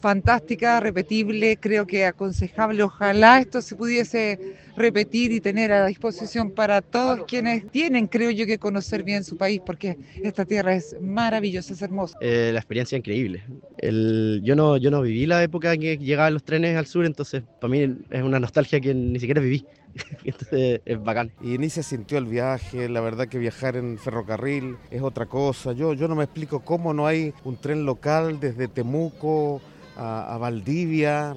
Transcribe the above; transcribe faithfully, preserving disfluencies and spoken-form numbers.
Fantástica, repetible, creo que aconsejable. Ojalá esto se pudiese repetir y tener a disposición para todos quienes tienen, creo yo, que conocer bien su país, porque esta tierra es maravillosa, es hermosa. Eh, la experiencia increíble. El, yo, no, yo no viví la época en que llegaban los trenes al sur, entonces para mí es una nostalgia que ni siquiera viví. Entonces es bacán. Y ni se sintió el viaje, la verdad que viajar en ferrocarril es otra cosa. Yo, yo no me explico cómo no hay un tren local desde Temuco a, a Valdivia.